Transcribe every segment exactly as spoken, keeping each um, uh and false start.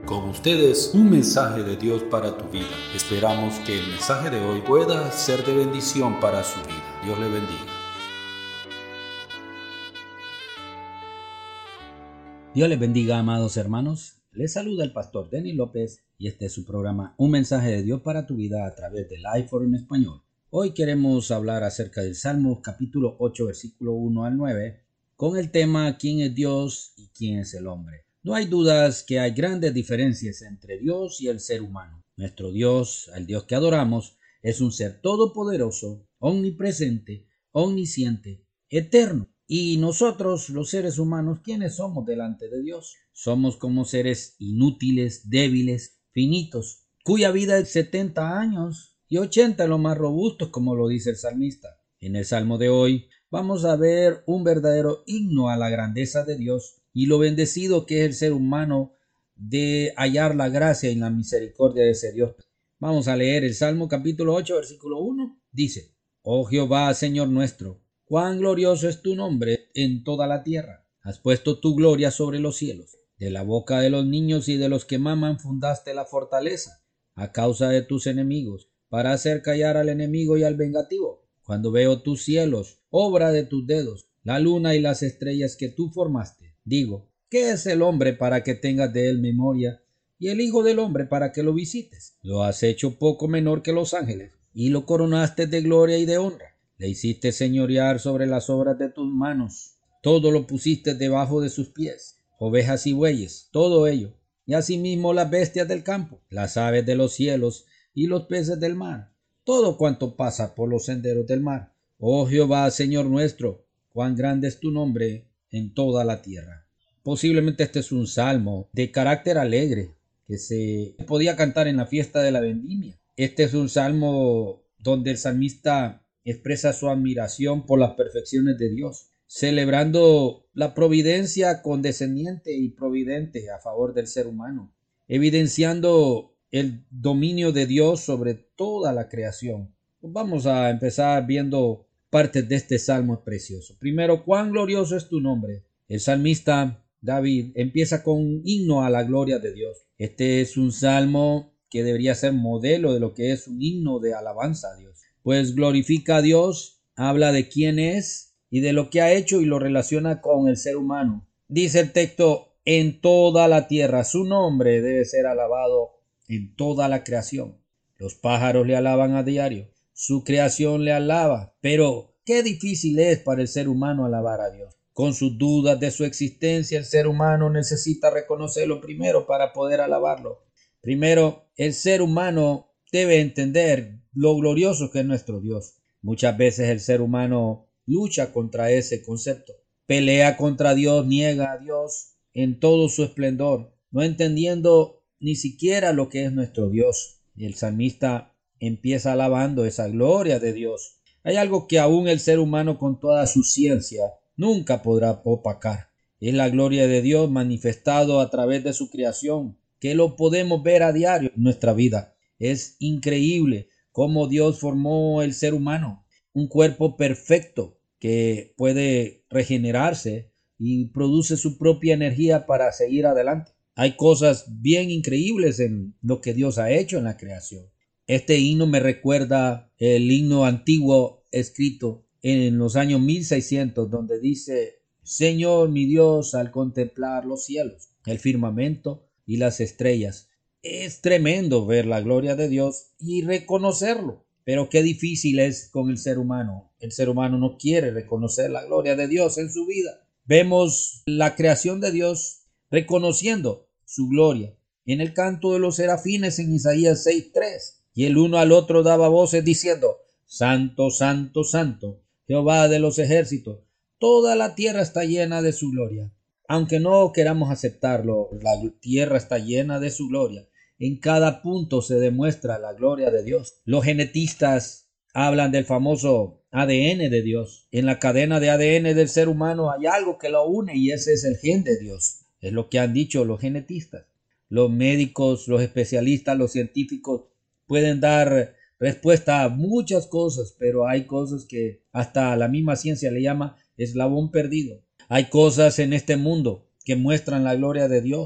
Con ustedes, un mensaje de Dios para tu vida. Esperamos que el mensaje de hoy pueda ser de bendición para su vida. Dios le bendiga. Dios les bendiga, amados hermanos. Les saluda el pastor Denis López y este es su programa Un mensaje de Dios para tu vida a través del iPhone en español. Hoy queremos hablar acerca del Salmo capítulo ocho, versículo uno al nueve, con el tema ¿Quién es Dios y quién es el hombre? No hay dudas que hay grandes diferencias entre Dios y el ser humano. Nuestro Dios, el Dios que adoramos, es un ser todopoderoso, omnipresente, omnisciente, eterno. Y nosotros, los seres humanos, ¿quiénes somos delante de Dios? Somos como seres inútiles, débiles, finitos, cuya vida es setenta años y ochenta los más robustos, como lo dice el salmista. En el Salmo de hoy vamos a ver un verdadero himno a la grandeza de Dios y lo bendecido que es el ser humano de hallar la gracia y la misericordia de ese Dios. Vamos a leer el Salmo capítulo ocho, versículo uno. Dice: Oh Jehová, Señor nuestro, cuán glorioso es tu nombre en toda la tierra. Has puesto tu gloria sobre los cielos. De la boca de los niños y de los que maman fundaste la fortaleza, a causa de tus enemigos, para hacer callar al enemigo y al vengativo. Cuando veo tus cielos, obra de tus dedos, la luna y las estrellas que tú formaste, digo, ¿qué es el hombre para que tengas de él memoria, y el hijo del hombre para que lo visites? Lo has hecho poco menor que los ángeles, y lo coronaste de gloria y de honra. Le hiciste señorear sobre las obras de tus manos. Todo lo pusiste debajo de sus pies, ovejas y bueyes, todo ello, y asimismo las bestias del campo, las aves de los cielos y los peces del mar, todo cuanto pasa por los senderos del mar. Oh Jehová, Señor nuestro, cuán grande es tu nombre en toda la tierra. Posiblemente este es un salmo de carácter alegre que se podía cantar en la fiesta de la vendimia. Este es un salmo donde el salmista expresa su admiración por las perfecciones de Dios, celebrando la providencia condescendiente y providente a favor del ser humano, evidenciando el dominio de Dios sobre toda la creación. Pues vamos a empezar viendo partes de este salmo precioso. Primero, cuán glorioso es tu nombre. El salmista David empieza con un himno a la gloria de Dios. Este es un salmo que debería ser modelo de lo que es un himno de alabanza a Dios, pues glorifica a Dios, habla de quién es y de lo que ha hecho y lo relaciona con el ser humano. Dice el texto, en toda la tierra su nombre debe ser alabado en toda la creación. Los pájaros le alaban a diario, su creación le alaba, pero qué difícil es para el ser humano alabar a Dios. Con sus dudas de su existencia, el ser humano necesita reconocerlo primero para poder alabarlo. Primero, el ser humano debe entender lo glorioso que es nuestro Dios. Muchas veces el ser humano lucha contra ese concepto, pelea contra Dios, niega a Dios en todo su esplendor, no entendiendo ni siquiera lo que es nuestro Dios. Y el salmista empieza alabando esa gloria de Dios. Hay algo que aún el ser humano con toda su ciencia nunca podrá opacar. Es la gloria de Dios manifestado a través de su creación, que lo podemos ver a diario en nuestra vida. Es increíble cómo Dios formó el ser humano, un cuerpo perfecto que puede regenerarse y produce su propia energía para seguir adelante. Hay cosas bien increíbles en lo que Dios ha hecho en la creación. Este himno me recuerda el himno antiguo escrito en los años mil seiscientos, donde dice: Señor mi Dios, al contemplar los cielos, el firmamento y las estrellas. Es tremendo ver la gloria de Dios y reconocerlo, pero qué difícil es con el ser humano. El ser humano no quiere reconocer la gloria de Dios en su vida. Vemos la creación de Dios reconociendo su gloria en el canto de los serafines en Isaías seis tres, y el uno al otro daba voces diciendo: Santo, santo, santo, Jehová de los ejércitos, toda la tierra está llena de su gloria. Aunque no queramos aceptarlo, la tierra está llena de su gloria. En cada punto se demuestra la gloria de Dios. Los genetistas hablan del famoso A D N de Dios. En la cadena de A D N del ser humano hay algo que lo une y ese es el gen de Dios. Es lo que han dicho los genetistas. Los médicos, los especialistas, los científicos pueden dar respuesta a muchas cosas, pero hay cosas que hasta la misma ciencia le llama eslabón perdido. Hay cosas en este mundo que muestran la gloria de Dios,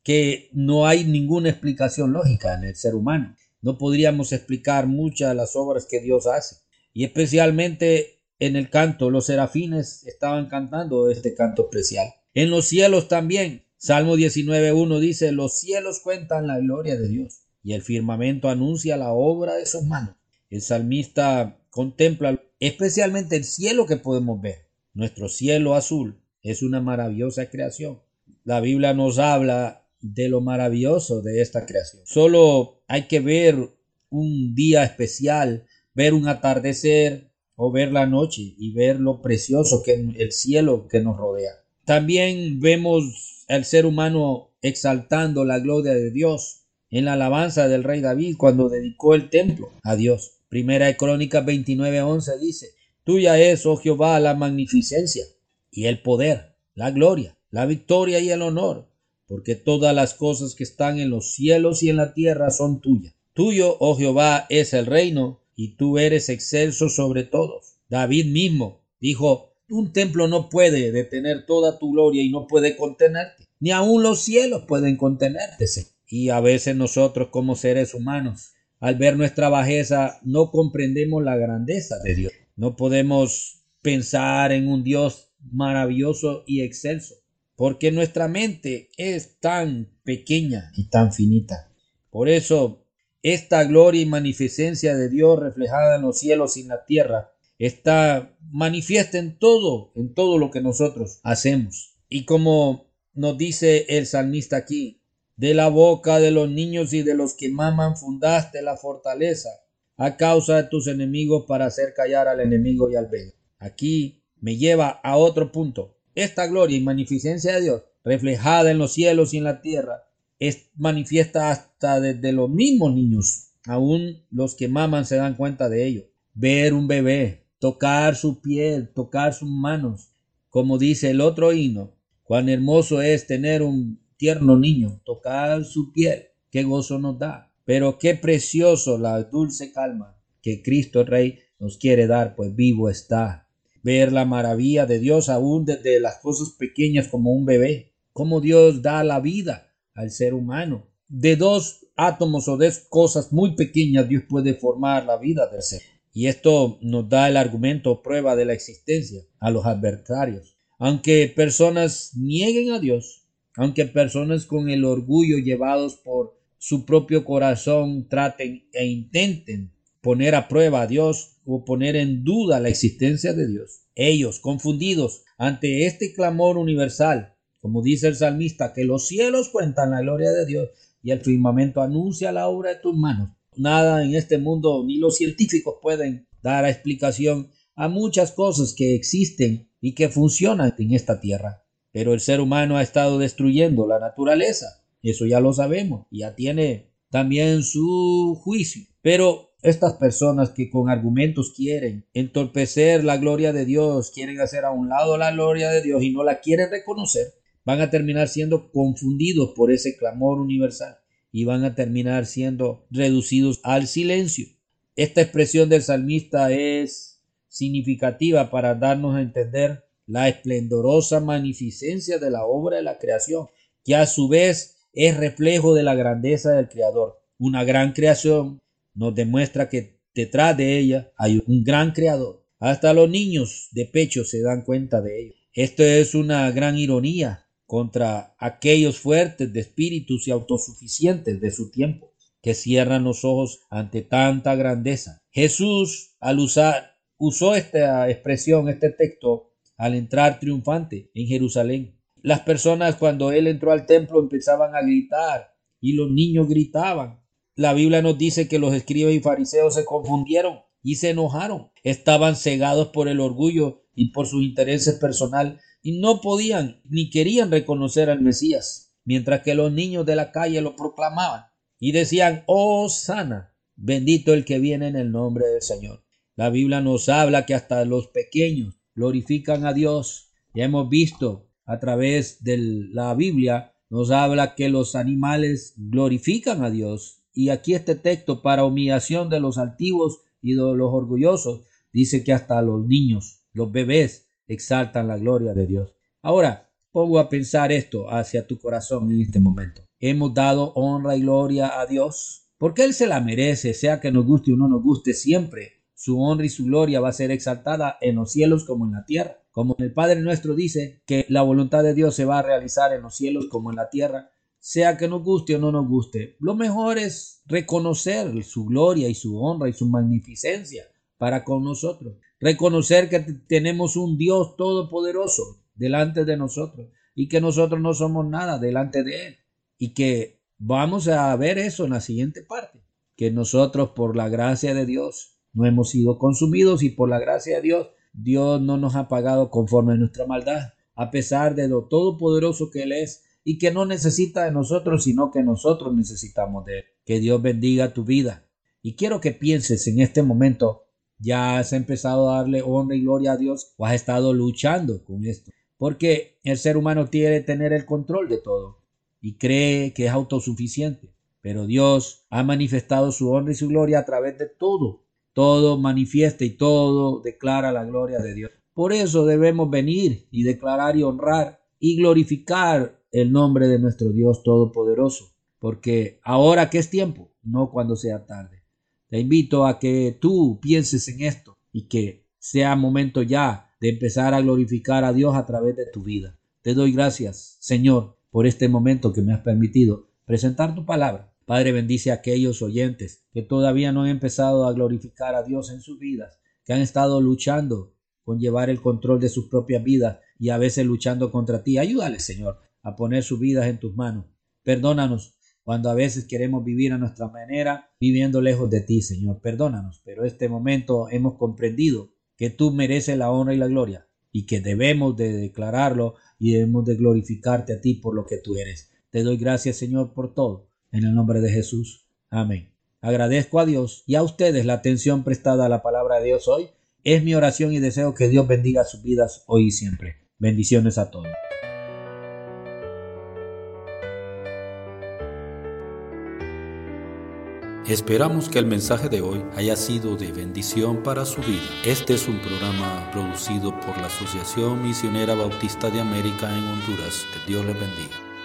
que no hay ninguna explicación lógica en el ser humano. No podríamos explicar muchas de las obras que Dios hace. Y especialmente en el canto, los serafines estaban cantando este canto especial. En los cielos también. Salmo diecinueve uno dice: los cielos cuentan la gloria de Dios y el firmamento anuncia la obra de sus manos. El salmista contempla especialmente el cielo que podemos ver. Nuestro cielo azul es una maravillosa creación. La Biblia nos habla de lo maravilloso de esta creación. Solo hay que ver un día especial, ver un atardecer o ver la noche y ver lo precioso que es el cielo que nos rodea. También vemos al ser humano exaltando la gloria de Dios en la alabanza del rey David cuando dedicó el templo a Dios. Primera de Crónicas veintinueve once dice: tuya es, oh Jehová, la magnificencia y el poder, la gloria, la victoria y el honor, porque todas las cosas que están en los cielos y en la tierra son tuyas. Tuyo, oh Jehová, es el reino, y tú eres excelso sobre todos. David mismo dijo: un templo no puede detener toda tu gloria y no puede contenerte. Ni aun los cielos pueden contenerte. Y a veces nosotros como seres humanos, al ver nuestra bajeza, no comprendemos la grandeza de Dios. No podemos pensar en un Dios maravilloso y excelso, porque nuestra mente es tan pequeña y tan finita. Por eso, esta gloria y magnificencia de Dios reflejada en los cielos y en la tierra está manifiesta en todo, en todo lo que nosotros hacemos. Y como nos dice el salmista aquí: de la boca de los niños y de los que maman fundaste la fortaleza a causa de tus enemigos para hacer callar al enemigo y al vez. Aquí me lleva a otro punto. Esta gloria y magnificencia de Dios reflejada en los cielos y en la tierra es manifiesta hasta desde los mismos niños. Aún los que maman se dan cuenta de ello. Ver un bebé, tocar su piel, tocar sus manos, como dice el otro himno: cuán hermoso es tener un tierno niño, tocar su piel, qué gozo nos da. Pero qué precioso la dulce calma que Cristo Rey nos quiere dar, pues vivo está. Ver la maravilla de Dios aún desde las cosas pequeñas como un bebé, cómo Dios da la vida al ser humano. De dos átomos o de cosas muy pequeñas Dios puede formar la vida del ser. Y esto nos da el argumento o prueba de la existencia a los adversarios. Aunque personas nieguen a Dios, aunque personas con el orgullo llevados por su propio corazón traten e intenten poner a prueba a Dios o poner en duda la existencia de Dios, ellos, confundidos ante este clamor universal, como dice el salmista, que los cielos cuentan la gloria de Dios y el firmamento anuncia la obra de tus manos. Nada en este mundo, ni los científicos pueden dar explicación a muchas cosas que existen y que funcionan en esta tierra. Pero el ser humano ha estado destruyendo la naturaleza. Eso ya lo sabemos. Ya tiene también su juicio. Pero estas personas que con argumentos quieren entorpecer la gloria de Dios, quieren hacer a un lado la gloria de Dios y no la quieren reconocer, van a terminar siendo confundidos por ese clamor universal y van a terminar siendo reducidos al silencio. Esta expresión del salmista es significativa para darnos a entender la esplendorosa magnificencia de la obra de la creación, que a su vez es reflejo de la grandeza del Creador. Una gran creación nos demuestra que detrás de ella hay un gran Creador. Hasta los niños de pecho se dan cuenta de ello. Esto es una gran ironía contra aquellos fuertes de espíritus y autosuficientes de su tiempo, que cierran los ojos ante tanta grandeza. Jesús, al usar, usó esta expresión, este texto, al entrar triunfante en Jerusalén. Las personas cuando él entró al templo empezaban a gritar y los niños gritaban. La Biblia nos dice que los escribas y fariseos se confundieron y se enojaron. Estaban cegados por el orgullo y por sus intereses personales y no podían ni querían reconocer al Mesías, mientras que los niños de la calle lo proclamaban y decían: Hosana, bendito el que viene en el nombre del Señor. La Biblia nos habla que hasta los pequeños glorifican a Dios. Ya hemos visto a través de la Biblia, nos habla que los animales glorifican a Dios. Y aquí este texto, para humillación de los altivos y de los orgullosos, dice que hasta los niños, los bebés, exaltan la gloria de Dios. Ahora, pongo a pensar esto hacia tu corazón en este momento. hemos dado honra y gloria a Dios, porque Él se la merece, sea que nos guste o no nos guste, siempre su honra y su gloria va a ser exaltada en los cielos como en la tierra. Como el Padre nuestro dice que la voluntad de Dios se va a realizar en los cielos como en la tierra, sea que nos guste o no nos guste. Lo mejor es reconocer su gloria y su honra y su magnificencia para con nosotros. Reconocer que tenemos un Dios todopoderoso delante de nosotros y que nosotros no somos nada delante de Él. Y que vamos a ver eso en la siguiente parte, que nosotros por la gracia de Dios no hemos sido consumidos y por la gracia de Dios, Dios no nos ha pagado conforme a nuestra maldad, a pesar de lo todopoderoso que Él es y que no necesita de nosotros, sino que nosotros necesitamos de Él. Que Dios bendiga tu vida. Y quiero que pienses en este momento, ¿ya has empezado a darle honra y gloria a Dios o has estado luchando con esto? Porque el ser humano quiere tener el control de todo y cree que es autosuficiente, pero Dios ha manifestado su honra y su gloria a través de todo. Todo manifiesta y todo declara la gloria de Dios. Por eso debemos venir y declarar y honrar y glorificar el nombre de nuestro Dios Todopoderoso, porque ahora que es tiempo, no cuando sea tarde. Te invito a que tú pienses en esto y que sea momento ya de empezar a glorificar a Dios a través de tu vida. Te doy gracias, Señor, por este momento que me has permitido presentar tu palabra. Padre, bendice a aquellos oyentes que todavía no han empezado a glorificar a Dios en sus vidas, que han estado luchando con llevar el control de sus propias vidas y a veces luchando contra ti. Ayúdales, Señor, a poner sus vidas en tus manos. Perdónanos cuando a veces queremos vivir a nuestra manera, viviendo lejos de ti, Señor. Perdónanos, pero en este momento hemos comprendido que tú mereces la honra y la gloria y que debemos de declararlo y debemos de glorificarte a ti por lo que tú eres. Te doy gracias, Señor, por todo. En el nombre de Jesús. Amén. Agradezco a Dios y a ustedes la atención prestada a la palabra de Dios hoy. Es mi oración y deseo que Dios bendiga sus vidas hoy y siempre. Bendiciones a todos. Esperamos que el mensaje de hoy haya sido de bendición para su vida. Este es un programa producido por la Asociación Misionera Bautista de América en Honduras. Que Dios les bendiga.